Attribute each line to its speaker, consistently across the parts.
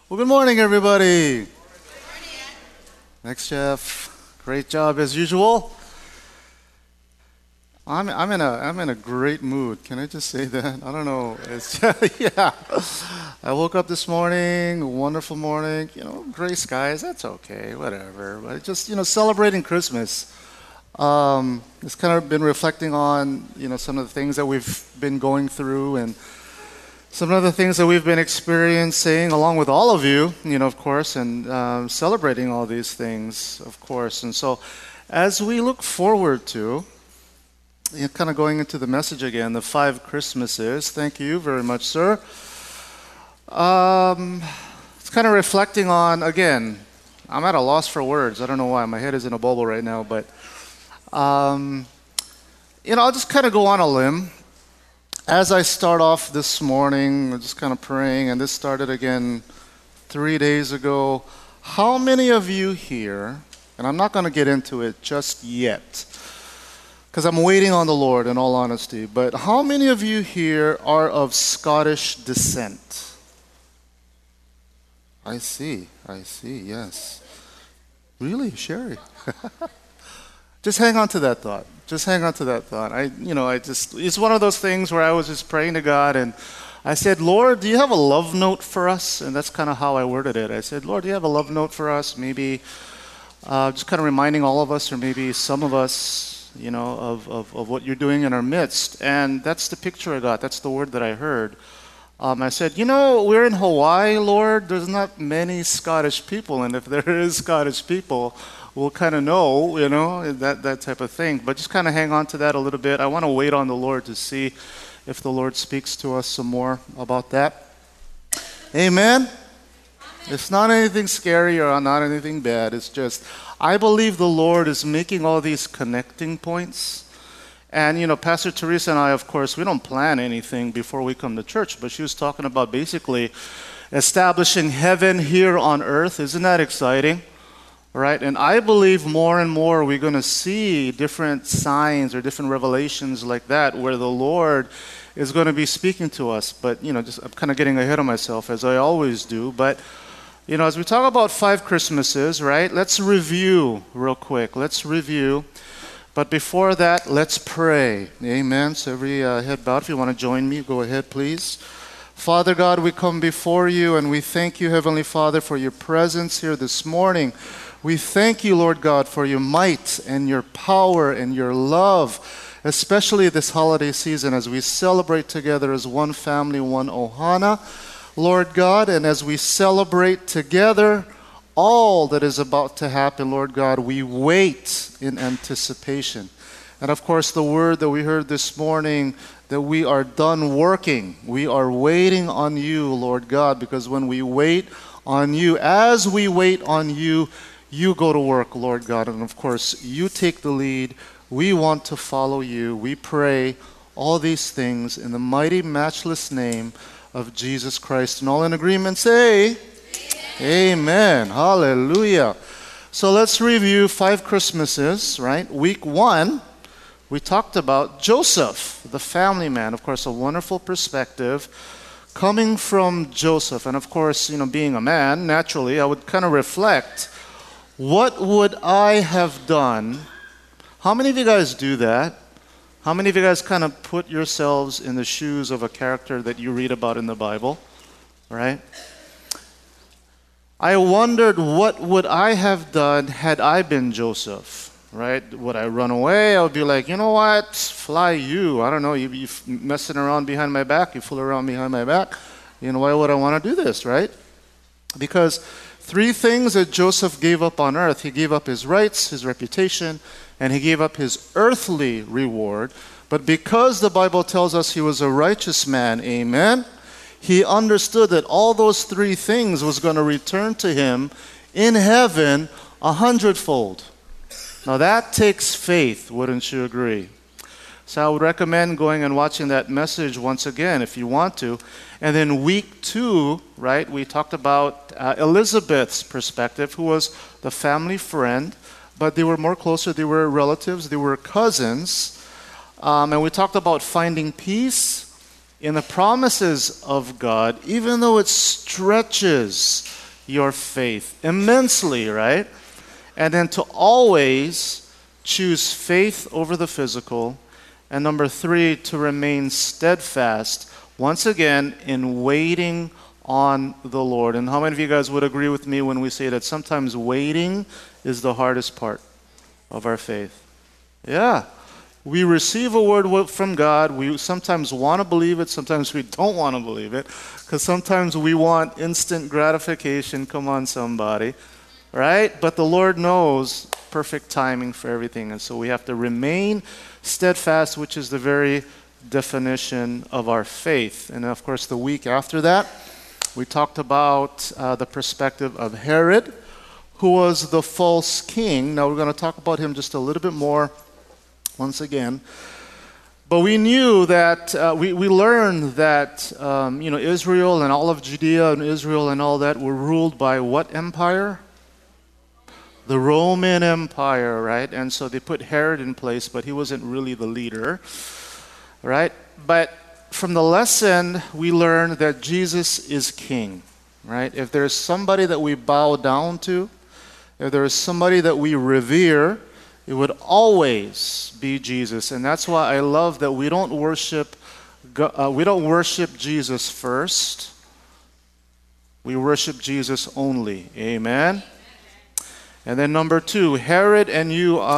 Speaker 1: Well, good morning, everybody. Good morning. Thanks, Jeff. Great job as usual. I'm in a great mood. Can I just say that? I don't know. It's yeah. I woke up this morning, wonderful morning. Gray skies. That's okay. Whatever. But just celebrating Christmas. It's kind of been reflecting on some of the things that we've been going through and some of the things that we've been experiencing along with all of you, of course, and celebrating all these things, of course. And so as we look forward to, kind of going into the message again, the 5 Christmases, thank you very much, sir. It's kind of reflecting on, again, I'm at a loss for words. I don't know why. My head is in a bubble right now, but, I'll just kind of go on a limb. As I start off this morning, I'm just kind of praying, and this started again 3 days ago. How many of you here, and I'm not going to get into it just yet, because I'm waiting on the Lord in all honesty, but how many of you here are of Scottish descent? I see, yes. Really, Sherry? Just hang on to that thought. It's one of those things where I was just praying to God and I said, Lord, do you have a love note for us? And that's kind of how I worded it. I said, Lord, do you have a love note for us? Maybe just kind of reminding all of us or maybe some of us, of what you're doing in our midst. And that's the picture I got. That's the word that I heard. I said, we're in Hawaii, Lord. There's not many Scottish people. And if there is Scottish people, we'll kind of know, that type of thing. But just kind of hang on to that a little bit. I want to wait on the Lord to see if the Lord speaks to us some more about that. Amen? It's not anything scary or not anything bad. It's just, I believe the Lord is making all these connecting points. And, Pastor Teresa and I, of course, we don't plan anything before we come to church. But she was talking about basically establishing heaven here on earth. Isn't that exciting? Right? And I believe more and more we're going to see different signs or different revelations like that where the Lord is going to be speaking to us. But, I'm kind of getting ahead of myself as I always do. But, as we talk about 5 Christmases, right? Let's review real quick. But before that, let's pray. Amen. So every head bowed. If you want to join me, go ahead, please. Father God, we come before you and we thank you, Heavenly Father, for your presence here this morning. We thank you, Lord God, for your might and your power and your love, especially this holiday season as we celebrate together as one family, one Ohana, Lord God, and as we celebrate together all that is about to happen, Lord God, we wait in anticipation. And of course, the word that we heard this morning, that we are done working. We are waiting on you, Lord God, because when we wait on you, as we wait on you, you go to work, Lord God, and of course, you take the lead. We want to follow you. We pray all these things in the mighty, matchless name of Jesus Christ. And all in agreement say, Amen. Hallelujah. So let's review 5 Christmases, right? Week 1, we talked about Joseph, the family man. Of course, a wonderful perspective coming from Joseph. And of course, being a man, naturally, I would kind of reflect, what would I have done? How many of you guys do that? How many of you guys kind of put yourselves in the shoes of a character that you read about in the Bible? Right? I wondered, what would I have done had I been Joseph? Right? Would I run away? I would be like, you know what? Fly you. I don't know. You messing around behind my back. You fool around behind my back. Why would I want to do this, right? Because 3 things that Joseph gave up on earth. He gave up his rights, his reputation, and he gave up his earthly reward. But because the Bible tells us he was a righteous man, amen, he understood that all those 3 things was going to return to him in heaven 100-fold. Now that takes faith, wouldn't you agree? So I would recommend going and watching that message once again if you want to. And then week 2, right, we talked about Elizabeth's perspective, who was the family friend, but they were more closer, they were relatives, they were cousins. And we talked about finding peace in the promises of God, even though it stretches your faith immensely, right? And then to always choose faith over the physical. And number 3, to remain steadfast, once again, in waiting on the Lord. And how many of you guys would agree with me when we say that sometimes waiting is the hardest part of our faith? Yeah. We receive a word from God. We sometimes want to believe it. Sometimes we don't want to believe it. Because sometimes we want instant gratification. Come on, somebody. Right? But the Lord knows perfect timing for everything. And so we have to remain steadfast, which is the very definition of our faith. And of course, the week after that, we talked about the perspective of Herod, who was the false king. Now we're going to talk about him just a little bit more once again. But we knew that, we learned that, Israel and all of Judea and Israel and all that were ruled by what empire? The Roman Empire, right? And so they put Herod in place, but he wasn't really the leader, right? But from the lesson, we learned that Jesus is king, right? If there's somebody that we bow down to, if there is somebody that we revere, it would always be Jesus. And that's why I love that we don't worship Jesus first. We worship Jesus only. Amen. And then number 2, Herod and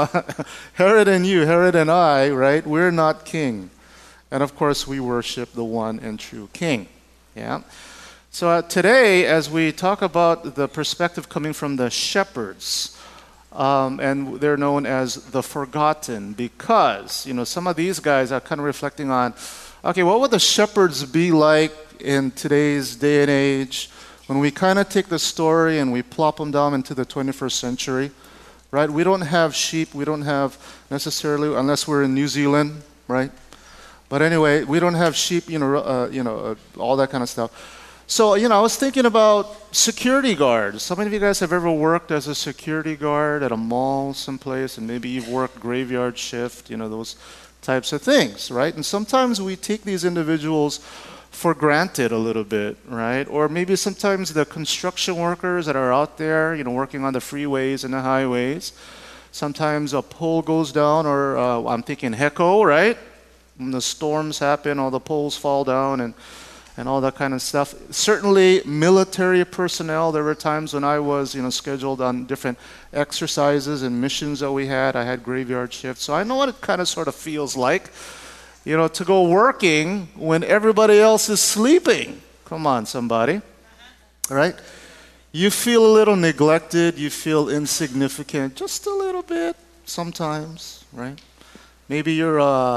Speaker 1: I, right? We're not king. And of course, we worship the one and true king. Yeah. So today, as we talk about the perspective coming from the shepherds, and they're known as the forgotten, because, some of these guys are kind of reflecting on, okay, what would the shepherds be like in today's day and age when we kind of take the story and we plop them down into the 21st century, right? We don't have sheep. We don't have necessarily, unless we're in New Zealand, right? But anyway, we don't have sheep, all that kind of stuff. So, I was thinking about security guards. How many of you guys have ever worked as a security guard at a mall someplace, and maybe you've worked graveyard shift, those types of things, right? And sometimes we take these individuals for granted a little bit, right? Or maybe sometimes the construction workers that are out there, working on the freeways and the highways. Sometimes a pole goes down, or I'm thinking HECO, right? When the storms happen, all the poles fall down and all that kind of stuff. Certainly military personnel, there were times when I was, scheduled on different exercises and missions that we had. I had graveyard shifts. So I know what it kind of sort of feels like, to go working when everybody else is sleeping. Come on, somebody. Right? You feel a little neglected. You feel insignificant just a little bit sometimes, right? Maybe you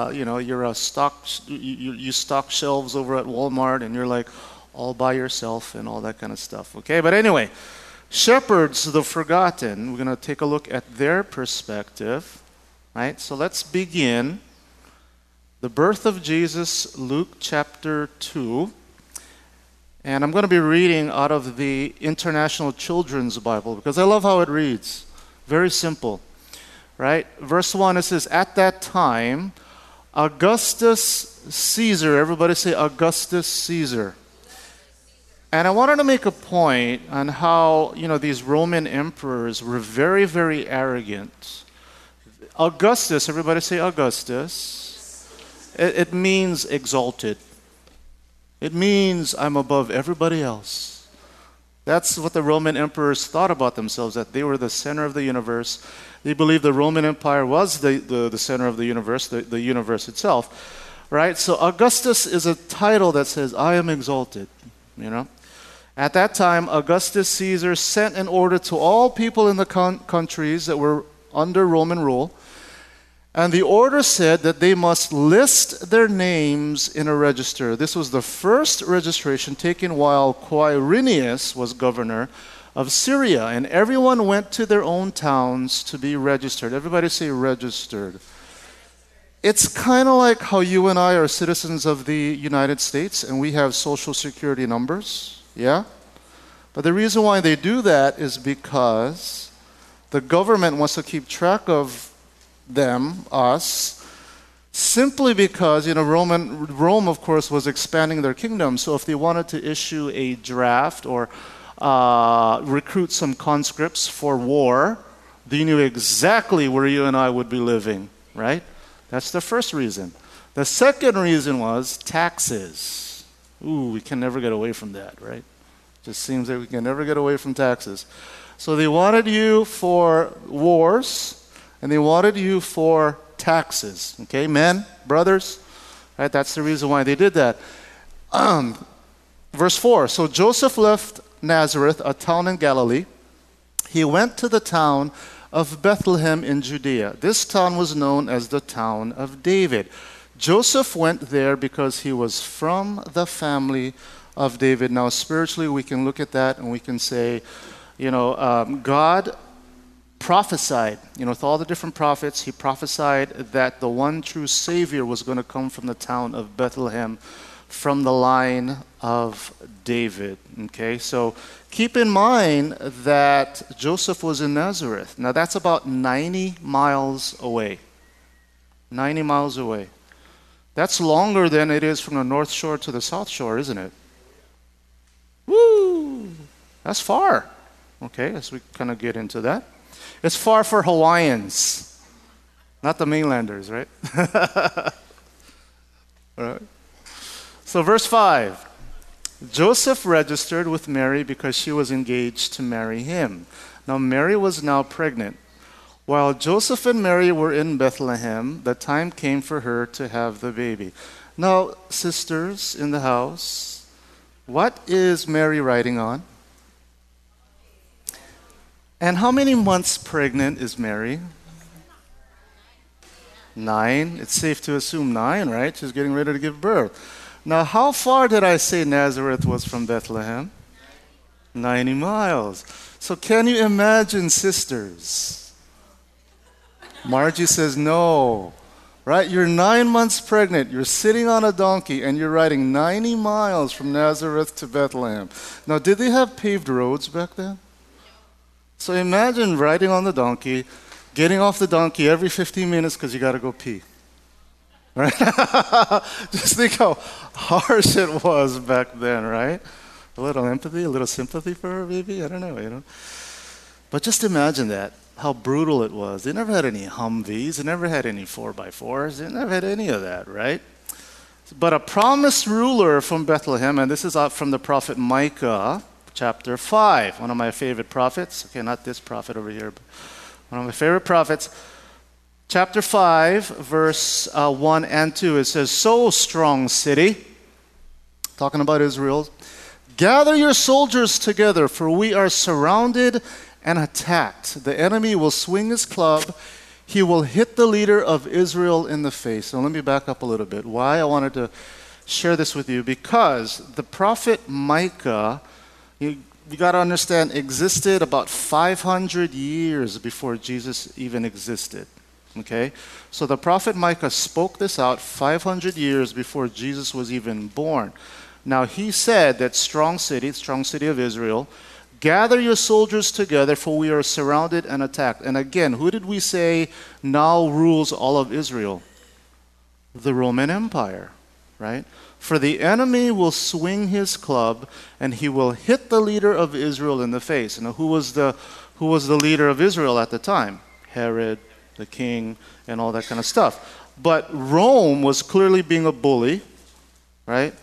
Speaker 1: stock shelves over at Walmart and you're like all by yourself and all that kind of stuff. Okay, but anyway, shepherds, the forgotten. We're going to take a look at their perspective, right? So let's begin. The birth of Jesus, Luke chapter 2. And I'm going to be reading out of the International Children's Bible because I love how it reads. Very simple. Right? Verse 1, it says, at that time, Augustus Caesar, everybody say Augustus Caesar. And I wanted to make a point on how, these Roman emperors were very, very arrogant. Augustus, everybody say Augustus. It means exalted. It means I'm above everybody else. That's what the Roman emperors thought about themselves, that they were the center of the universe. They believed the Roman Empire was the center of the universe, the universe itself, right? So Augustus is a title that says, I am exalted, At that time, Augustus Caesar sent an order to all people in the countries that were under Roman rule, and the order said that they must list their names in a register. This was the first registration taken while Quirinius was governor of Syria, and everyone went to their own towns to be registered. Everybody say registered. It's kind of like how you and I are citizens of the United States and we have social security numbers, yeah? But the reason why they do that is because the government wants to keep track of them, us, simply because, Rome, of course, was expanding their kingdom. So if they wanted to issue a draft or recruit some conscripts for war, they knew exactly where you and I would be living, right? That's the first reason. The second reason was taxes. Ooh, we can never get away from that, right? Just seems that we can never get away from taxes. So they wanted you for wars, and they wanted you for taxes. Okay, men, brothers, right? That's the reason why they did that. Verse 4, so Joseph left Nazareth, a town in Galilee. He went to the town of Bethlehem in Judea. This town was known as the town of David. Joseph went there because he was from the family of David. Now, spiritually, we can look at that and we can say, God prophesied, with all the different prophets, he prophesied that the one true Savior was going to come from the town of Bethlehem, from the line of David. Okay, so keep in mind that Joseph was in Nazareth. Now, that's about 90 miles away. 90 miles away. That's longer than it is from the North Shore to the South Shore, isn't it? Woo! That's far. Okay, as we kind of get into that. It's far for Hawaiians, not the mainlanders, right? All right. So verse 5. Joseph registered with Mary because she was engaged to marry him. Now Mary was now pregnant. While Joseph and Mary were in Bethlehem, the time came for her to have the baby. Now, sisters in the house, what is Mary writing on? And how many months pregnant is Mary? 9. It's safe to assume 9, right? She's getting ready to give birth. Now, how far did I say Nazareth was from Bethlehem? 90 miles. So can you imagine, sisters? Margie says no. Right? You're 9 months pregnant. You're sitting on a donkey and you're riding 90 miles from Nazareth to Bethlehem. Now, did they have paved roads back then? So imagine riding on the donkey, getting off the donkey every 15 minutes because you got to go pee. Right? Just think how harsh it was back then, right? A little empathy, a little sympathy for her, maybe? I don't know, But just imagine that, how brutal it was. They never had any Humvees. They never had any 4x4s. They never had any of that, right? But a promised ruler from Bethlehem, and this is out from the prophet Micah, chapter 5, one of my favorite prophets. Okay, not this prophet over here, but one of my favorite prophets. Chapter 5, verse 1 and 2, it says, "So, strong city," talking about Israel, "gather your soldiers together, for we are surrounded and attacked. The enemy will swing his club. He will hit the leader of Israel in the face." So let me back up a little bit. Why I wanted to share this with you, because the prophet Micah, you got to understand, existed about 500 years before Jesus even existed. Okay? So the prophet Micah spoke this out 500 years before Jesus was even born. Now he said that strong city of Israel, "Gather your soldiers together, for we are surrounded and attacked." And again, who did we say now rules all of Israel? The Roman Empire, right? "For the enemy will swing his club, and he will hit the leader of Israel in the face." Now, who was the leader of Israel at the time? Herod, the king, and all that kind of stuff. But Rome was clearly being a bully, right?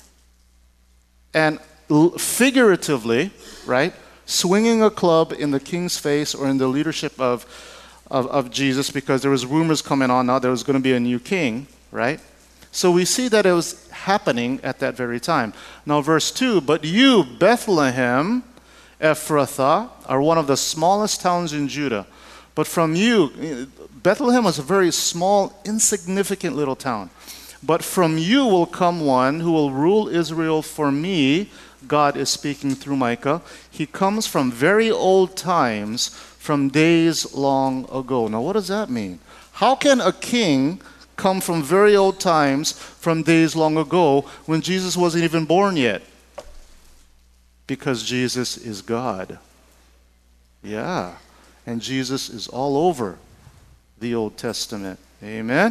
Speaker 1: And figuratively, right, swinging a club in the king's face or in the leadership of Jesus, because there was rumors coming on now there was going to be a new king, right? So we see that it was happening at that very time. Now verse 2, "But you, Bethlehem Ephrathah, are one of the smallest towns in Judah. But from you," Bethlehem was a very small, insignificant little town. "But from you will come one who will rule Israel for me." God is speaking through Micah. "He comes from very old times, from days long ago." Now, what does that mean? How can a king come from very old times, from days long ago, when Jesus wasn't even born yet? Because Jesus is God. Yeah. And Jesus is all over the Old Testament. Amen?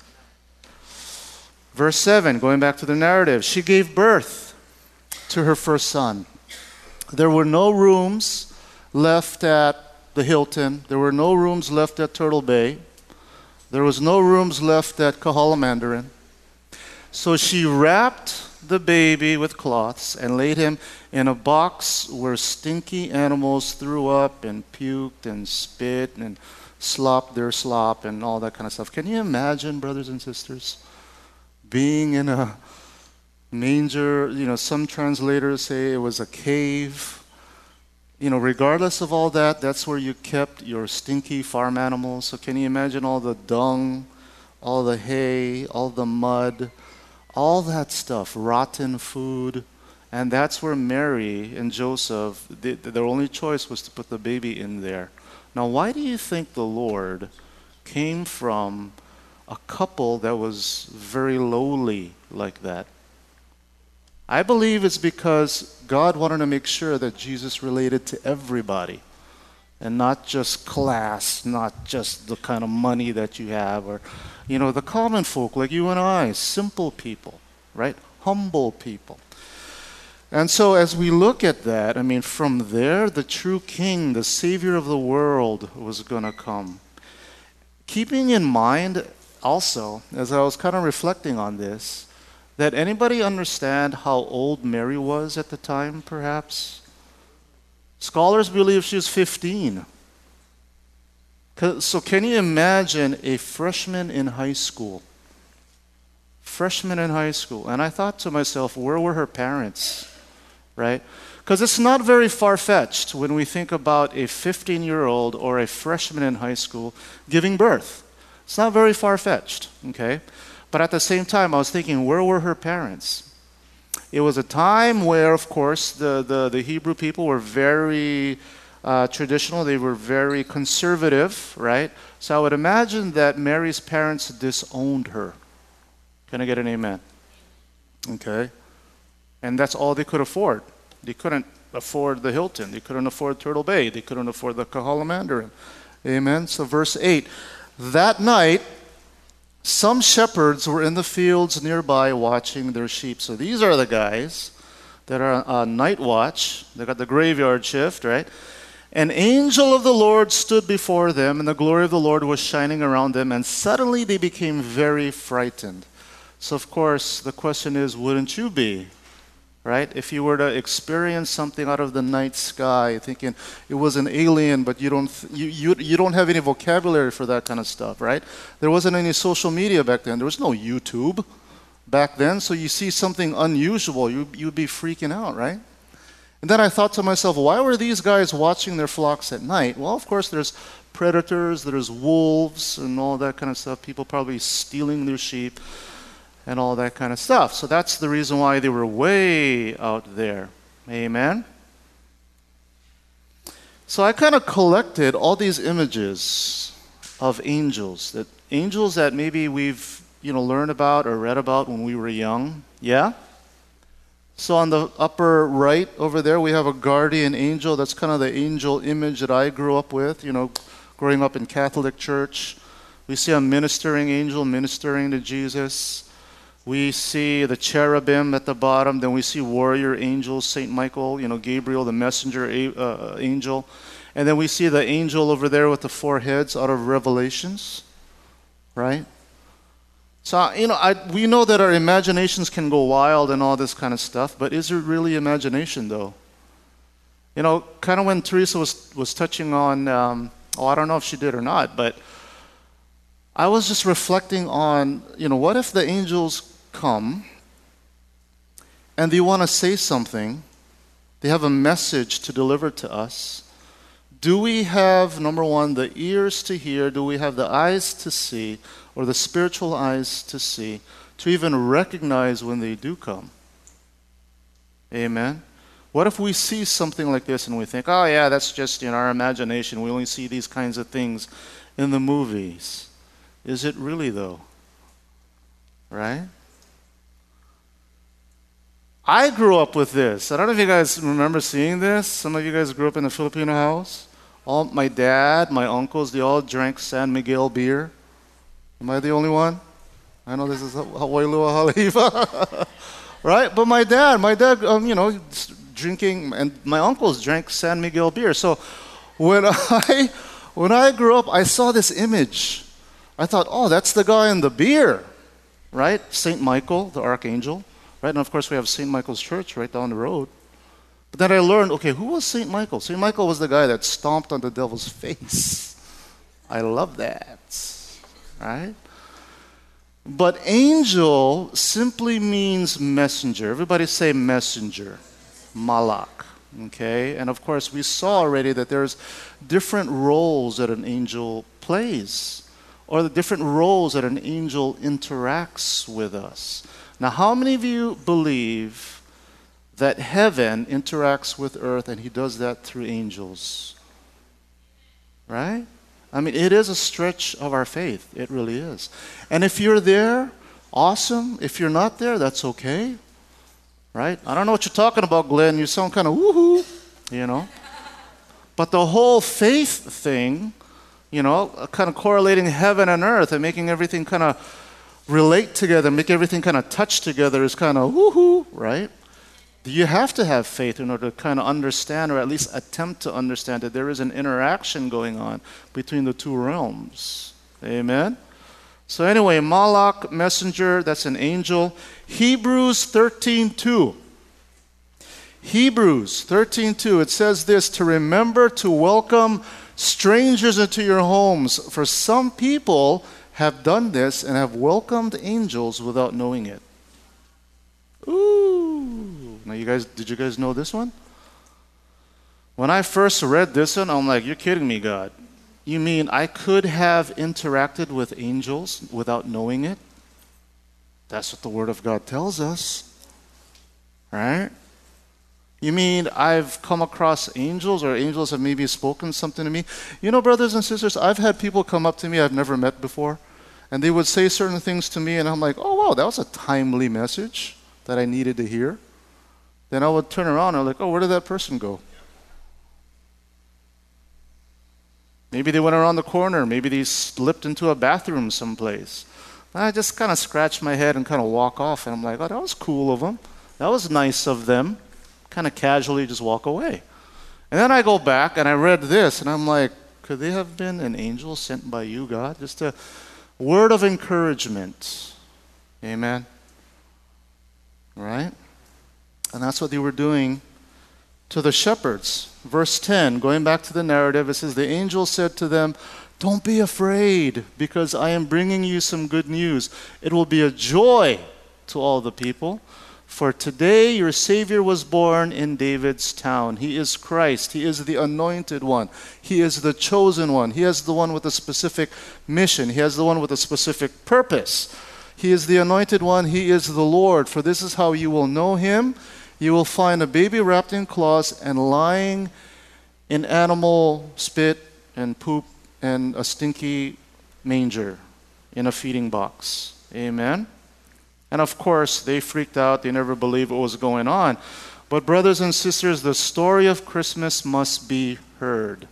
Speaker 1: Verse 7, going back to the narrative. "She gave birth to her first son." There were no rooms left at the Hilton. There were no rooms left at Turtle Bay. There was no rooms left at Kahala Mandarin. So she wrapped the baby with cloths and laid him in a box where stinky animals threw up and puked and spit and slopped their slop and all that kind of stuff. Can you imagine, brothers and sisters, being in a manger? Some translators say it was a cave. Regardless of all that, that's where you kept your stinky farm animals. So can you imagine all the dung, all the hay, all the mud, all that stuff, rotten food? And that's where Mary and Joseph, their only choice was to put the baby in there. Now, why do you think the Lord came from a couple that was very lowly like that? I believe it's because God wanted to make sure that Jesus related to everybody and not just class, not just the kind of money that you have, or, the common folk like you and I, simple people, right? Humble people. And so as we look at that, from there, the true King, the Savior of the world was going to come. Keeping in mind also, as I was kind of reflecting on this, that anybody understand how old Mary was at the time, perhaps? Scholars believe she was 15. So can you imagine a freshman in high school? Freshman in high school. And I thought to myself, where were her parents? Right? Because it's not very far-fetched when we think about a 15-year-old or a freshman in high school giving birth. It's not very far-fetched, okay? But at the same time, I was thinking, where were her parents? It was a time where, of course, the Hebrew people were very traditional. They were very conservative, right? So I would imagine that Mary's parents disowned her. Can I get an amen? Okay. And that's all they could afford. They couldn't afford the Hilton. They couldn't afford Turtle Bay. They couldn't afford the Kahala Mandarin. Amen. So verse 8, that night, some shepherds were in the fields nearby watching their sheep. So these are the guys that are on night watch. They got the graveyard shift, right? An angel of the Lord stood before them, and the glory of the Lord was shining around them, and suddenly they became very frightened. So of course, the question is, wouldn't you be? Right? If you were to experience something out of the night sky, thinking it was an alien, but you don't have any vocabulary for that kind of stuff, right? There wasn't any social media back then. There was no YouTube back then, so you see something unusual, you'd be freaking out, right? And then I thought to myself, why were these guys watching their flocks at night? Well, of course, there's predators, there's wolves, and all that kind of stuff. People probably stealing their sheep and all that kind of stuff. So that's the reason why they were way out there. Amen? So I kind of collected all these images of angels that maybe we've learned about or read about when we were young. Yeah? So on the upper right over there, we have a guardian angel. That's kind of the angel image that I grew up with, growing up in Catholic church. We see a ministering angel ministering to Jesus. We see the cherubim at the bottom. Then we see warrior angels, St. Michael, Gabriel, the messenger angel. And then we see the angel over there with the four heads out of Revelations, right? So, we know that our imaginations can go wild and all this kind of stuff, but is it really imagination, though? Kind of when Teresa was touching on, I don't know if she did or not, but I was just reflecting on, what if the angels come and they want to say something, they have a message to deliver to us. Do we have, number one, the ears to hear? Do we have the eyes to see, or the spiritual eyes to see, to even recognize when they do come? Amen? What if we see something like this and we think, oh yeah, that's just in our imagination. We only see these kinds of things in the movies. Is it really though? Right? I grew up with this. I don't know if you guys remember seeing this. Some of you guys grew up in a Filipino house. My dad, my uncles, they all drank San Miguel beer. Am I the only one? I know this is Hawaii Lua Haliva. Right? But my dad, drinking, and my uncles drank San Miguel beer. So when I grew up, I saw this image. I thought, oh, that's the guy in the beer, right? St. Michael, the archangel, right? And of course, we have St. Michael's Church right down the road. But then I learned, okay, who was St. Michael? St. Michael was the guy that stomped on the devil's face. I love that, right? But angel simply means messenger. Everybody say messenger. Malak. Okay? And of course, we saw already that there's different roles that an angel plays, or the different roles that an angel interacts with us. Now, how many of you believe that heaven interacts with earth and he does that through angels? Right? I mean, it is a stretch of our faith. It really is. And if you're there, awesome. If you're not there, that's okay. Right? I don't know what you're talking about, Glenn. You sound kind of woohoo, you know. But the whole faith thing, you know, kind of correlating heaven and earth and making everything kind of relate together, make everything kind of touch together is kind of woohoo, right? You have to have faith in order to kind of understand, or at least attempt to understand, that there is an interaction going on between the two realms. Amen? So anyway, Malak, messenger, that's an angel. Hebrews 13:2. Hebrews 13:2, it says this, to remember to welcome strangers into your homes, for some people have done this and have welcomed angels without knowing it. Ooh. Now, did you guys know this one? When I first read this one, I'm like, you're kidding me, God. You mean I could have interacted with angels without knowing it? That's what the Word of God tells us. Right? You mean I've come across angels, or angels have maybe spoken something to me? You know, brothers and sisters, I've had people come up to me I've never met before, and they would say certain things to me, and I'm like, oh, wow, that was a timely message that I needed to hear. Then I would turn around and I'm like, oh, where did that person go? Maybe they went around the corner. Maybe they slipped into a bathroom someplace. I just kind of scratch my head and kind of walk off. And I'm like, oh, that was cool of them. That was nice of them. Kind of casually just walk away. And then I go back and I read this. And I'm like, could they have been an angel sent by you, God? Just a word of encouragement. Amen. Right? And that's what they were doing to the shepherds. Verse 10, going back to the narrative, it says, the angel said to them, don't be afraid, because I am bringing you some good news. It will be a joy to all the people. For today your Savior was born in David's town. He is Christ. He is the anointed one. He is the chosen one. He is the one with a specific mission. He has the one with a specific purpose. He is the anointed one. He is the Lord. For this is how you will know him. You will find a baby wrapped in cloths and lying in animal spit and poop and a stinky manger in a feeding box. Amen? And of course, they freaked out. They never believed what was going on. But brothers and sisters, the story of Christmas must be heard.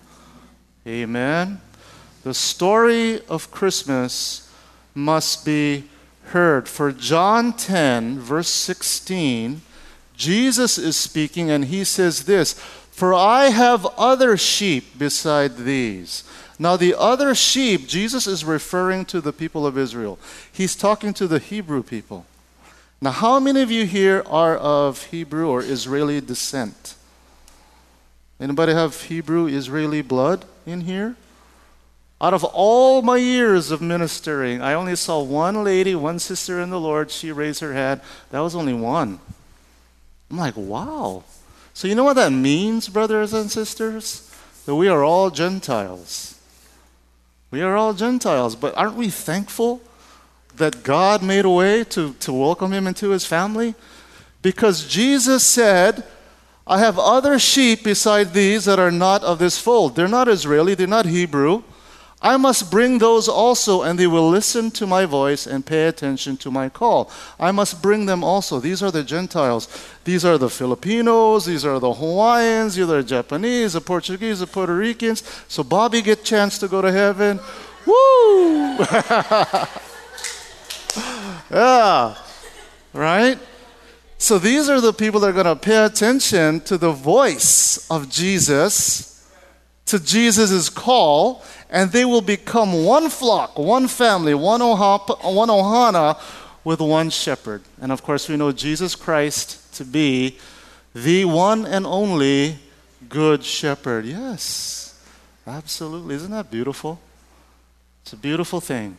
Speaker 1: Amen? The story of Christmas must be heard. For John 10, verse 16, Jesus is speaking, and he says this, for I have other sheep beside these. Now the other sheep, Jesus is referring to the people of Israel. He's talking to the Hebrew people. Now how many of you here are of Hebrew or Israeli descent? Anybody have Hebrew, Israeli blood in here? Out of all my years of ministering, I only saw one lady, one sister in the Lord. She raised her hand. That was only one. I'm like, wow. So you know what that means, brothers and sisters? That we are all Gentiles. We are all Gentiles. But aren't we thankful that God made a way to welcome him into his family? Because Jesus said, I have other sheep beside these that are not of this fold. They're not Israeli. They're not Hebrew. I must bring those also, and they will listen to my voice and pay attention to my call. I must bring them also. These are the Gentiles. These are the Filipinos. These are the Hawaiians. These are the Japanese, the Portuguese, the Puerto Ricans. So Bobby get a chance to go to heaven. Woo! Yeah. Right? So these are the people that are going to pay attention to the voice of Jesus, to Jesus' call, and they will become one flock, one family, one ohana with one shepherd. And of course, we know Jesus Christ to be the one and only good shepherd. Yes, absolutely. Isn't that beautiful? It's a beautiful thing.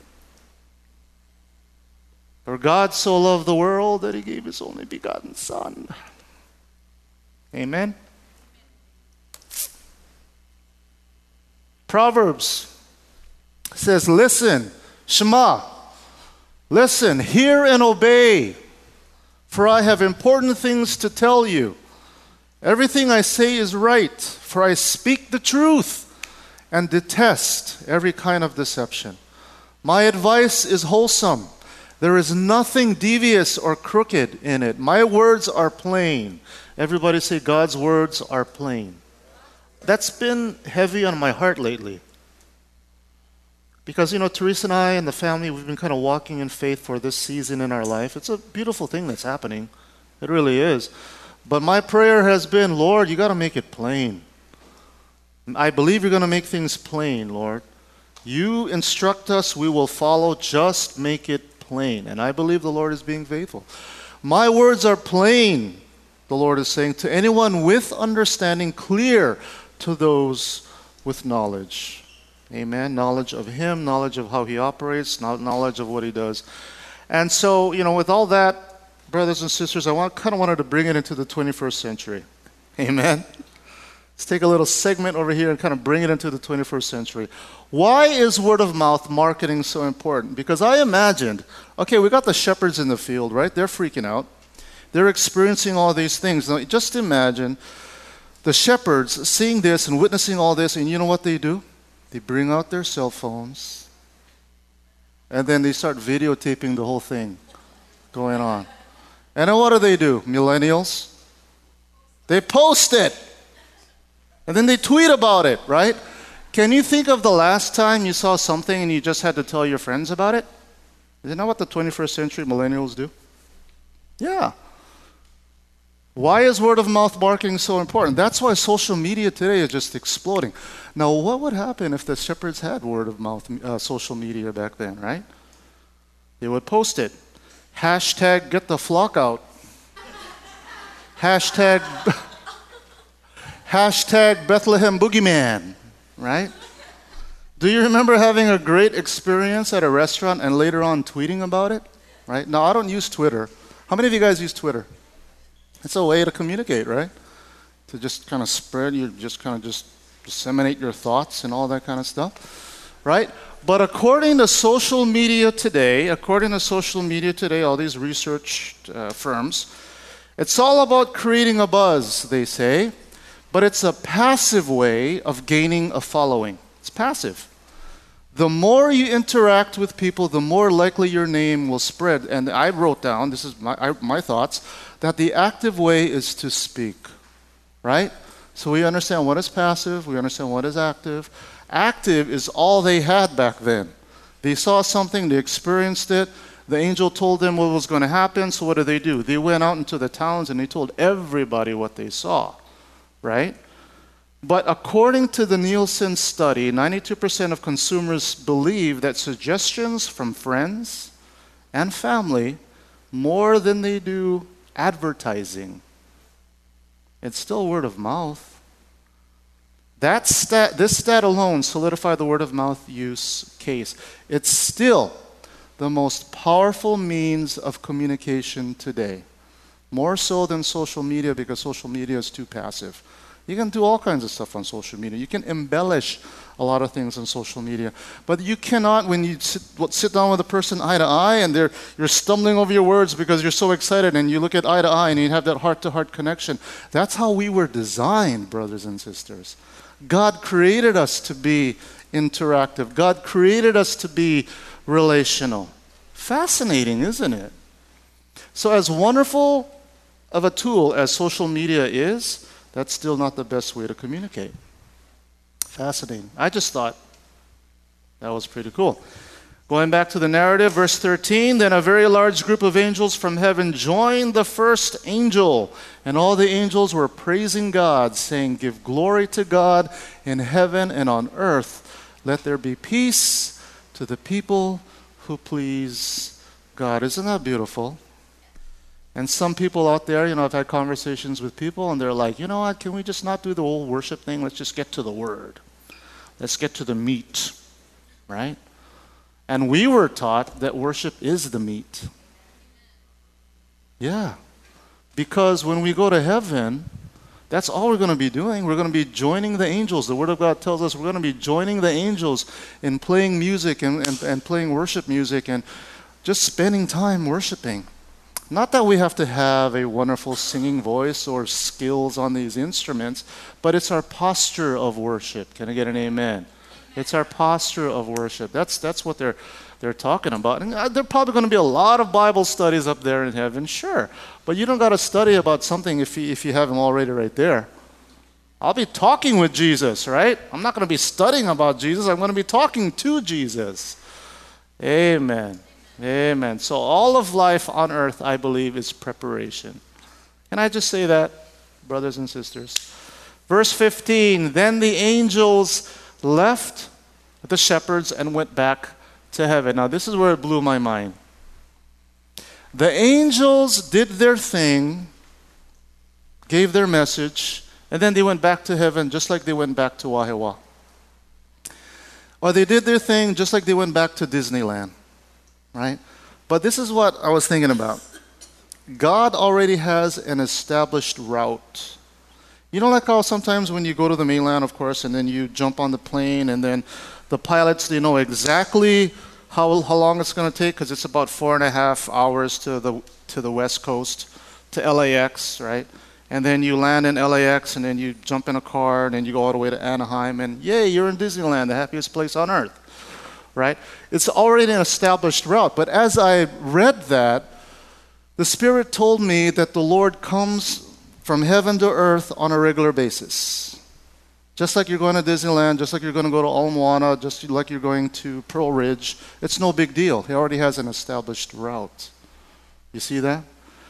Speaker 1: For God so loved the world that he gave his only begotten Son. Amen. Proverbs says, listen, Shema, listen, hear and obey, for I have important things to tell you. Everything I say is right, for I speak the truth and detest every kind of deception. My advice is wholesome. There is nothing devious or crooked in it. My words are plain. Everybody say, God's words are plain. That's been heavy on my heart lately. Because, Teresa and I and the family, we've been kind of walking in faith for this season in our life. It's a beautiful thing that's happening. It really is. But my prayer has been, Lord, you got to make it plain. I believe you're going to make things plain, Lord. You instruct us, we will follow. Just make it plain. And I believe the Lord is being faithful. My words are plain, the Lord is saying, to anyone with understanding, clear to those with knowledge. Amen. Knowledge of Him, knowledge of how He operates, knowledge of what He does. And so, with all that, brothers and sisters, I kind of wanted to bring it into the 21st century. Amen. Let's take a little segment over here and kind of bring it into the 21st century. Why is word of mouth marketing so important? Because I imagined, okay, we got the shepherds in the field, right? They're freaking out. They're experiencing all these things. Now, just imagine the shepherds seeing this and witnessing all this, and you know what they do? They bring out their cell phones, and then they start videotaping the whole thing going on. And then what do? Millennials? They post it. And then they tweet about it, right? Can you think of the last time you saw something and you just had to tell your friends about it? Isn't that what the 21st century millennials do? Yeah. Why is word of mouth marketing so important? That's why social media today is just exploding. Now, what would happen if the shepherds had word of mouth social media back then, right? They would post it. Hashtag get the flock out. Hashtag Bethlehem boogeyman, right? Do you remember having a great experience at a restaurant and later on tweeting about it? Right? Now, I don't use Twitter. How many of you guys use Twitter? It's a way to communicate, right? To just kind of spread, just disseminate your thoughts and all that kind of stuff, right? But according to social media today, all these research firms, it's all about creating a buzz, they say, but it's a passive way of gaining a following. It's passive. The more you interact with people, the more likely your name will spread. And I wrote down, this is my thoughts, that the active way is to speak, right? So we understand what is passive, we understand what is active. Active is all they had back then. They saw something, they experienced it, the angel told them what was going to happen, so what did? They went out into the towns and they told everybody what they saw, right? But according to the Nielsen study, 92% of consumers believe that suggestions from friends and family more than they do advertising. It's still word of mouth. This stat alone solidified the word of mouth use case. It's still the most powerful means of communication today. More so than social media, because social media is too passive. You can do all kinds of stuff on social media. You can embellish a lot of things on social media. But you cannot, when you sit down with a person eye to eye and you're stumbling over your words because you're so excited and you look at eye to eye and you have that heart-to-heart connection. That's how we were designed, brothers and sisters. God created us to be interactive. God created us to be relational. Fascinating, isn't it? So as wonderful of a tool as social media is, that's still not the best way to communicate. Fascinating. I just thought that was pretty cool. Going back to the narrative, verse 13, then a very large group of angels from heaven joined the first angel, and all the angels were praising God, saying, give glory to God in heaven and on earth. Let there be peace to the people who please God. Isn't that beautiful? And some people out there, I've had conversations with people, and they're like, you know what, can we just not do the whole worship thing? Let's just get to the word. Let's get to the meat, right? And we were taught that worship is the meat. Yeah. Because when we go to heaven, that's all we're going to be doing. We're going to be joining the angels. The Word of God tells us we're going to be joining the angels in playing music and playing worship music and just spending time worshiping. Not that we have to have a wonderful singing voice or skills on these instruments, but it's our posture of worship. Can I get an amen? It's our posture of worship. That's what they're talking about. And there are probably going to be a lot of Bible studies up there in heaven, sure. But you don't got to study about something if you have them already right there. I'll be talking with Jesus, right? I'm not going to be studying about Jesus. I'm going to be talking to Jesus. Amen. Amen. So all of life on earth, I believe, is preparation. Can I just say that, brothers and sisters? Verse 15, then the angels left the shepherds and went back to heaven. Now, this is where it blew my mind. The angels did their thing, gave their message, and then they went back to heaven just like they went back to Wahiawa. Or they did their thing just like they went back to Disneyland, right? But this is what I was thinking about. God already has an established route. You know, like how sometimes when you go to the mainland, of course, and then you jump on the plane, and then the pilots, they know exactly how long it's going to take, because it's about 4.5 hours to the west coast, to LAX, right? And then you land in LAX, and then you jump in a car, and then you go all the way to Anaheim, and yay, you're in Disneyland, the happiest place on earth, right? It's already an established route. But as I read that, the Spirit told me that the Lord comes from heaven to earth on a regular basis. Just like you're going to Disneyland, just like you're going to go to Ala Moana, just like you're going to Pearl Ridge, it's no big deal. He already has an established route. You see that?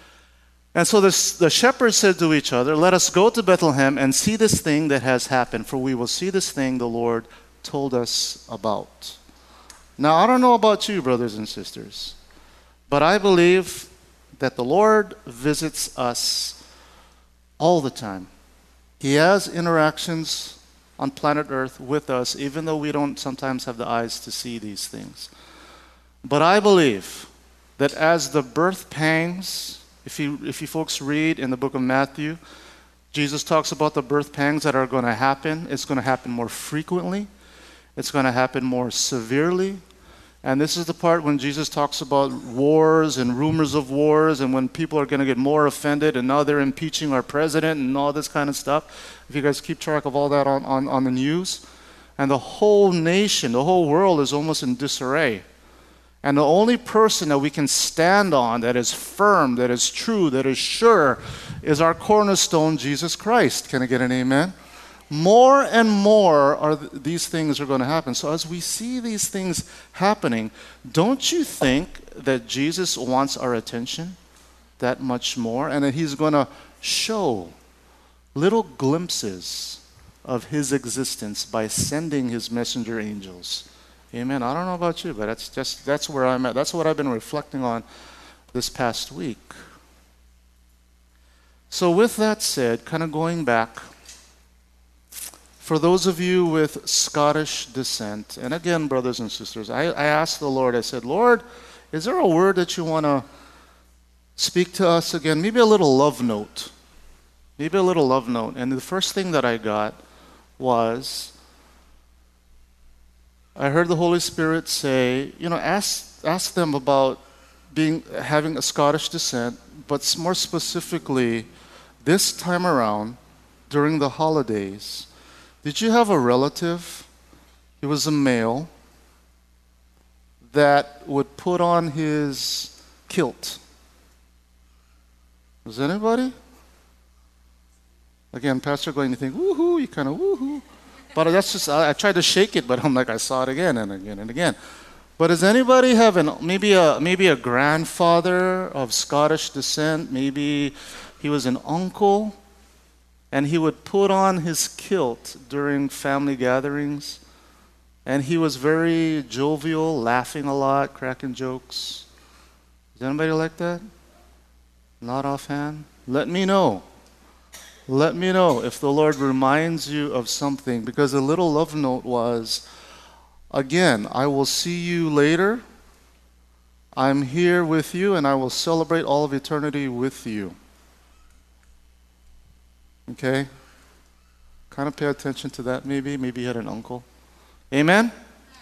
Speaker 1: And so the shepherds said to each other, let us go to Bethlehem and see this thing that has happened, for we will see this thing the Lord told us about. Now, I don't know about you, brothers and sisters, but I believe that the Lord visits us all the time. He has interactions on planet Earth with us, even though we don't sometimes have the eyes to see these things. But I believe that as the birth pangs, if you folks read in the book of Matthew, Jesus talks about the birth pangs that are going to happen. It's going to happen more frequently. It's going to happen more severely. And this is the part when Jesus talks about wars and rumors of wars, and when people are going to get more offended, and now they're impeaching our president and all this kind of stuff. If you guys keep track of all that on the news. And the whole nation, the whole world is almost in disarray. And the only person that we can stand on that is firm, that is true, that is sure, is our cornerstone, Jesus Christ. Can I get an amen? More and more these things are going to happen. So as we see these things happening, don't you think that Jesus wants our attention that much more? And that he's going to show little glimpses of his existence by sending his messenger angels. Amen. I don't know about you, but that's where I'm at. That's what I've been reflecting on this past week. So with that said, kind of going back, for those of you with Scottish descent, and again, brothers and sisters, I asked the Lord, I said, Lord, is there a word that you want to speak to us again? Maybe a little love note. Maybe a little love note. And the first thing that I got was, I heard the Holy Spirit say, ask them about having a Scottish descent, but more specifically, this time around, during the holidays, did you have a relative, he was a male, that would put on his kilt? Was anybody? Again, Pastor going to think, woohoo, you kind of woohoo. But that's just, I tried to shake it, but I'm like, I saw it again and again and again. But does anybody have maybe a grandfather of Scottish descent? Maybe he was an uncle, and he would put on his kilt during family gatherings, and he was very jovial, laughing a lot, cracking jokes. Is anybody like that? Not offhand? Let me know. Let me know if the Lord reminds you of something, because the little love note was, again, I will see you later. I'm here with you, and I will celebrate all of eternity with you. Okay? Kind of pay attention to that maybe. Maybe you had an uncle. Amen?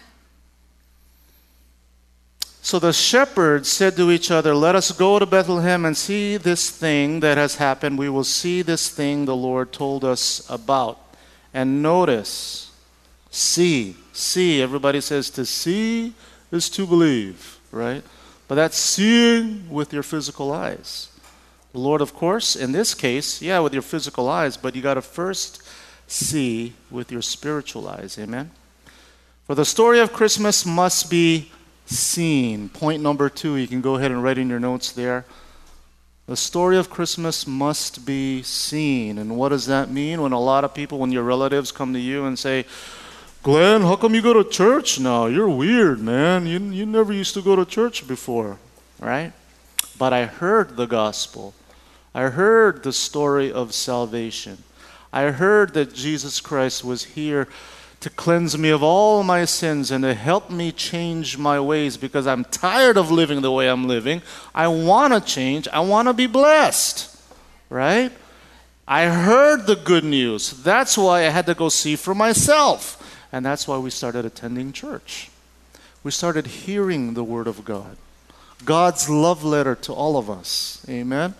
Speaker 1: So the shepherds said to each other, let us go to Bethlehem and see this thing that has happened. We will see this thing the Lord told us about. And notice, see. Everybody says to see is to believe, right? But that's seeing with your physical eyes. The Lord, of course, in this case, with your physical eyes, but you got to first see with your spiritual eyes. Amen? For the story of Christmas must be seen. Point number 2, you can go ahead and write in your notes there. The story of Christmas must be seen. And what does that mean? When a lot of people, when your relatives come to you and say, Glenn, how come you go to church now? You're weird, man. You never used to go to church before, right? But I heard the gospel. I heard the story of salvation. I heard that Jesus Christ was here to cleanse me of all my sins and to help me change my ways, because I'm tired of living the way I'm living. I want to change. I want to be blessed, right? I heard the good news. That's why I had to go see for myself. And that's why we started attending church. We started hearing the Word of God. God's love letter to all of us. Amen?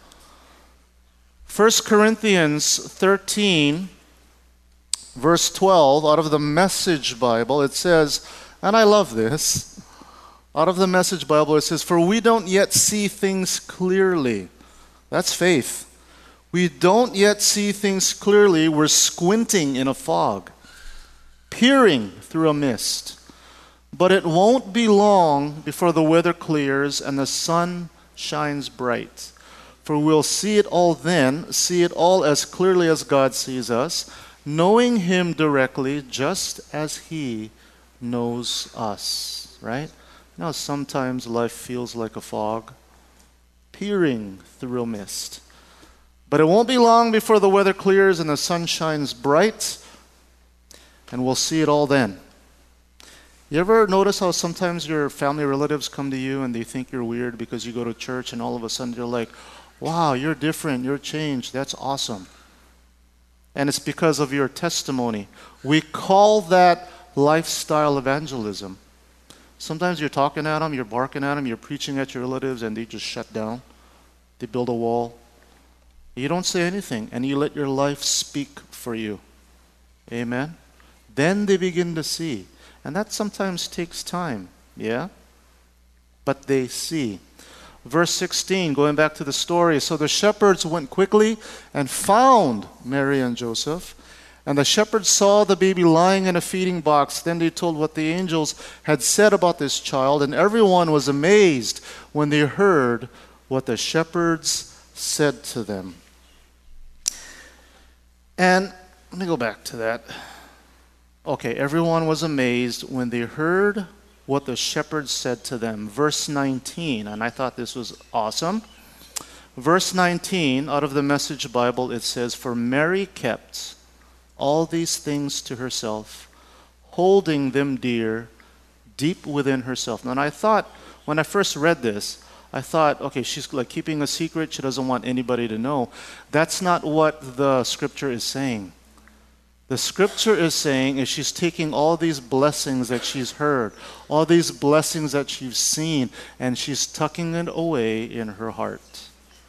Speaker 1: 1 Corinthians 13, verse 12, out of the Message Bible, it says, and I love this, out of the Message Bible, it says, for we don't yet see things clearly. That's faith. We don't yet see things clearly. We're squinting in a fog, peering through a mist. But it won't be long before the weather clears and the sun shines bright. For we'll see it all then, see it all as clearly as God sees us, knowing Him directly just as He knows us, right? You know, sometimes life feels like a fog, peering through a mist. But it won't be long before the weather clears and the sun shines bright, and we'll see it all then. You ever notice how sometimes your family relatives come to you and they think you're weird because you go to church and all of a sudden they're like, wow, you're different, you're changed, that's awesome. And it's because of your testimony. We call that lifestyle evangelism. Sometimes you're talking at them, you're barking at them, you're preaching at your relatives, and they just shut down. They build a wall. You don't say anything, and you let your life speak for you. Amen? Then they begin to see. And that sometimes takes time, yeah? But they see. Verse 16, going back to the story. So the shepherds went quickly and found Mary and Joseph. And the shepherds saw the baby lying in a feeding box. Then they told what the angels had said about this child. And everyone was amazed when they heard what the shepherds said to them. And let me go back to that. Okay, everyone was amazed when they heard what the shepherds said to them. Verse 19, and I thought this was awesome. Verse 19, out of the Message Bible, it says, for Mary kept all these things to herself, holding them dear, deep within herself. Now, and I thought, when I first read this, I thought, okay, she's like keeping a secret. She doesn't want anybody to know. That's not what the scripture is saying. The scripture is saying is she's taking all these blessings that she's heard, all these blessings that she's seen, and she's tucking it away in her heart.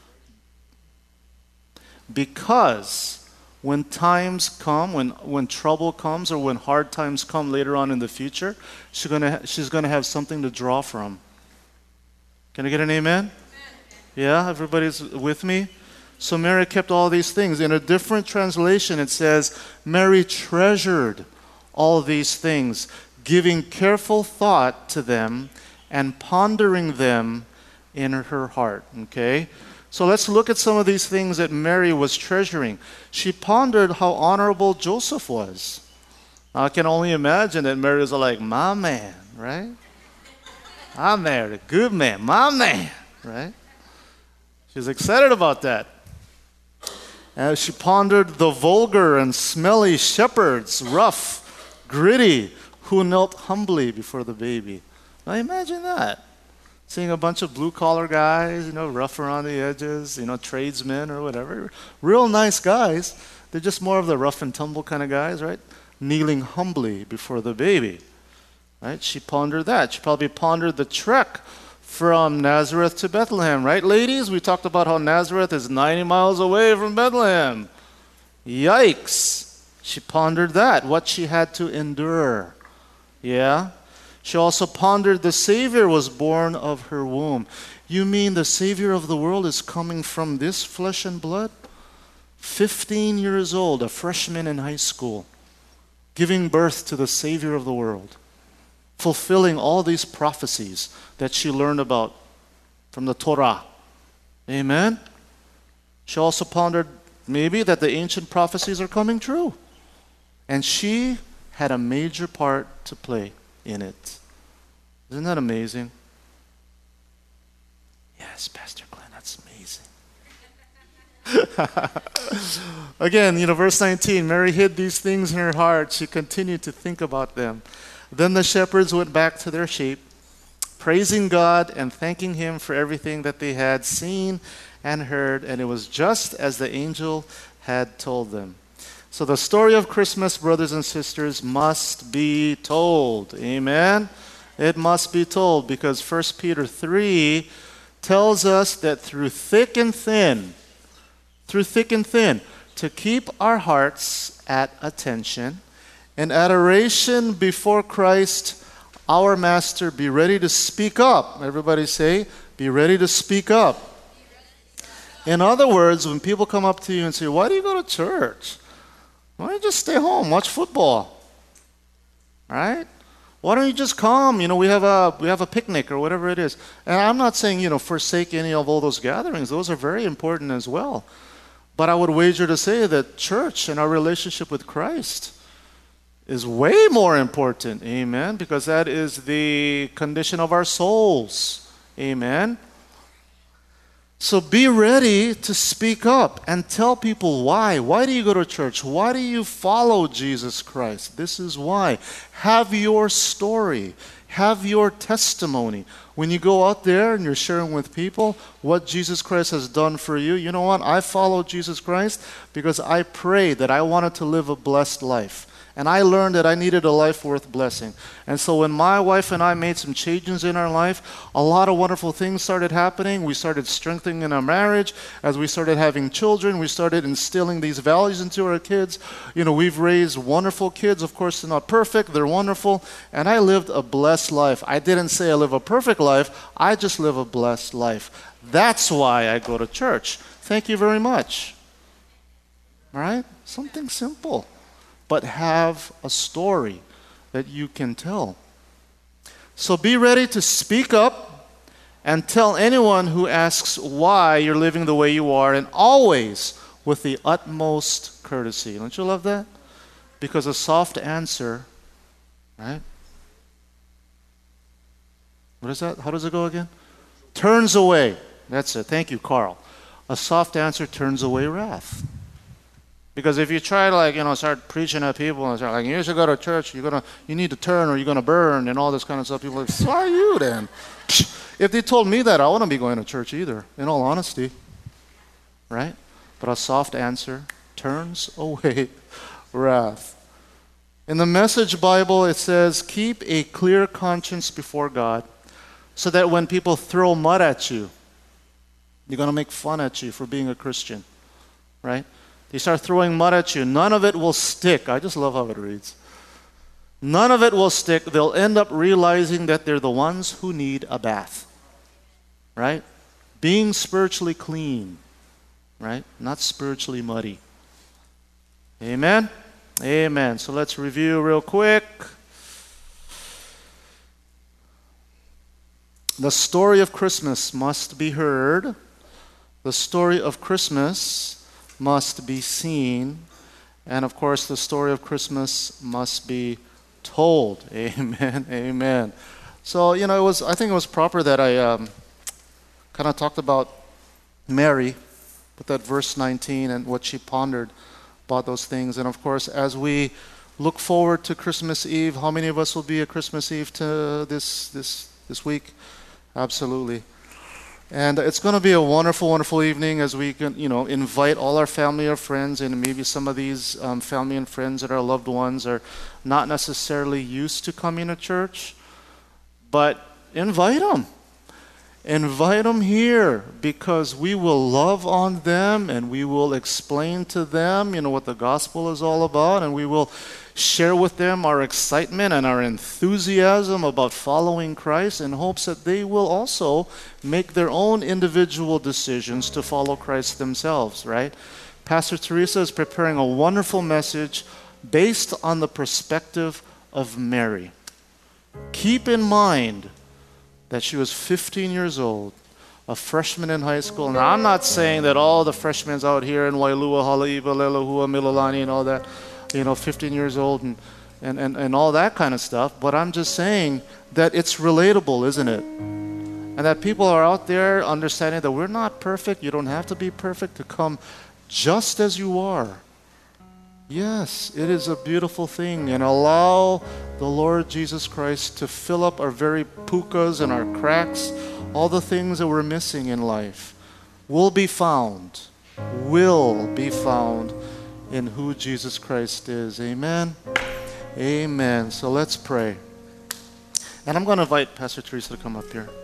Speaker 1: Because when times come, when trouble comes, or when hard times come later on in the future, she's gonna have something to draw from. Can I get an amen? Yeah, everybody's with me? So Mary kept all these things. In a different translation, it says, Mary treasured all these things giving careful thought to them and pondering them in her heart. Okay? So let's look at some of these things that Mary was treasuring. She pondered how honorable Joseph was. I can only imagine that Mary was like, my man, right? I married a good man, my man, right? She's excited about that. As she pondered the vulgar and smelly shepherds, rough, gritty, who knelt humbly before the baby. Now imagine that. Seeing a bunch of blue-collar guys, rough around the edges, tradesmen or whatever. Real nice guys. They're just more of the rough and tumble kind of guys, right? Kneeling humbly before the baby. Right? She pondered that. She probably pondered the trek from Nazareth to Bethlehem, right, ladies? We talked about how Nazareth is 90 miles away from Bethlehem. Yikes. She pondered that, what she had to endure. Yeah? She also pondered the Savior was born of her womb. You mean the Savior of the world is coming from this flesh and blood? 15 years old, a freshman in high school, giving birth to the Savior of the world, fulfilling all these prophecies that she learned about from the Torah. Amen? She also pondered maybe that the ancient prophecies are coming true. And she had a major part to play in it. Isn't that amazing? Yes, Pastor Glenn, that's amazing. Again, verse 19, Mary hid these things in her heart. She continued to think about them. Then the shepherds went back to their sheep, praising God and thanking Him for everything that they had seen and heard, and it was just as the angel had told them. So the story of Christmas, brothers and sisters, must be told. Amen? It must be told because 1 Peter 3 tells us that through thick and thin, to keep our hearts at attention, in adoration before Christ, our Master, be ready to speak up. Everybody say, be ready to speak up. In other words, when people come up to you and say, why do you go to church? Why don't you just stay home, watch football? Right? Why don't you just come? We have a picnic or whatever it is. And I'm not saying, forsake any of all those gatherings. Those are very important as well. But I would wager to say that church and our relationship with Christ is way more important. Amen? Because that is the condition of our souls. Amen? So be ready to speak up and tell people why. Why do you go to church? Why do you follow Jesus Christ? This is why. Have your story. Have your testimony. When you go out there and you're sharing with people what Jesus Christ has done for you, you know what? I follow Jesus Christ because I prayed that I wanted to live a blessed life. And I learned that I needed a life worth blessing. And so when my wife and I made some changes in our life, a lot of wonderful things started happening. We started strengthening our marriage. As we started having children, we started instilling these values into our kids. We've raised wonderful kids. Of course, they're not perfect. They're wonderful. And I lived a blessed life. I didn't say I live a perfect life. I just live a blessed life. That's why I go to church. Thank you very much. All right? Something simple. But have a story that you can tell. So be ready to speak up and tell anyone who asks why you're living the way you are, and always with the utmost courtesy. Don't you love that? Because a soft answer, right? What is that? How does it go again? Turns away. That's it. Thank you, Carl. A soft answer turns away wrath. Because if you try to start preaching at people and start you should go to church, you need to turn or you're gonna burn and all this kind of stuff, people are like, so are you then? If they told me that, I wouldn't be going to church either, in all honesty. Right? But a soft answer turns away wrath. In the Message Bible, it says, keep a clear conscience before God so that when people throw mud at you, they're gonna make fun at you for being a Christian. Right? They start throwing mud at you. None of it will stick. I just love how it reads. None of it will stick. They'll end up realizing that they're the ones who need a bath. Right? Being spiritually clean. Right? Not spiritually muddy. Amen? Amen. So let's review real quick. The story of Christmas must be heard. The story of Christmas must be seen. And of course, the story of Christmas must be told. Amen. Amen. So, I think it was proper that I kind of talked about Mary with that verse 19 and what she pondered about those things. And of course, as we look forward to Christmas Eve, how many of us will be at Christmas Eve to this week? Absolutely. And it's going to be a wonderful, wonderful evening as we can, invite all our family or friends, and maybe some of these family and friends that are loved ones are not necessarily used to coming to church, but invite them. Invite them here, because we will love on them and we will explain to them, what the gospel is all about, and we will share with them our excitement and our enthusiasm about following Christ in hopes that they will also make their own individual decisions to follow Christ themselves, right? Pastor Teresa is preparing a wonderful message based on the perspective of Mary. Keep in mind that she was 15 years old, a freshman in high school. Now, I'm not saying that all the freshmen out here in Wailua, Haleiwa, Lelahua, Mililani, and all that, 15 years old and all that kind of stuff, but I'm just saying that it's relatable, isn't it? And that people are out there understanding that we're not perfect. You don't have to be perfect to come just as you are. Yes, it is a beautiful thing, and allow the Lord Jesus Christ to fill up our very pukas and our cracks, all the things that we're missing in life will be found in who Jesus Christ is. Amen. Amen. So let's pray. And I'm going to invite Pastor Teresa to come up here.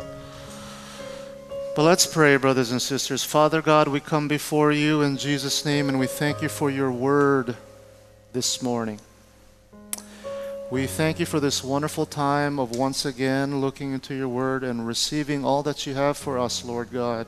Speaker 1: But let's pray, brothers and sisters. Father God, we come before you in Jesus' name, and we thank you for your word this morning. We thank you for this wonderful time of once again looking into your word and receiving all that you have for us, Lord God.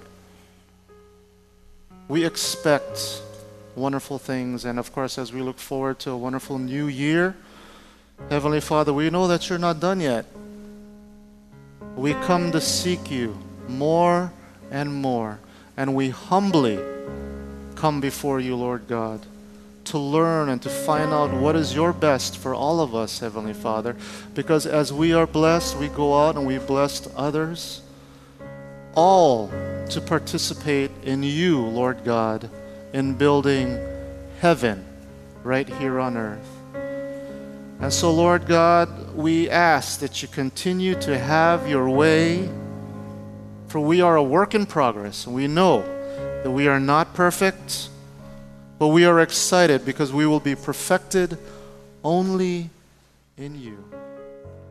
Speaker 1: We expect wonderful things, and of course, as we look forward to a wonderful new year, Heavenly Father, we know that you're not done yet. We come to seek you more and more, and we humbly come before you, Lord God, to learn and to find out what is your best for all of us, Heavenly Father, because as we are blessed, we go out and we bless others, all to participate in you, Lord God, in building heaven right here on earth. And so, Lord God, we ask that you continue to have your way, for we are a work in progress. We know that we are not perfect, but we are excited because we will be perfected only in you.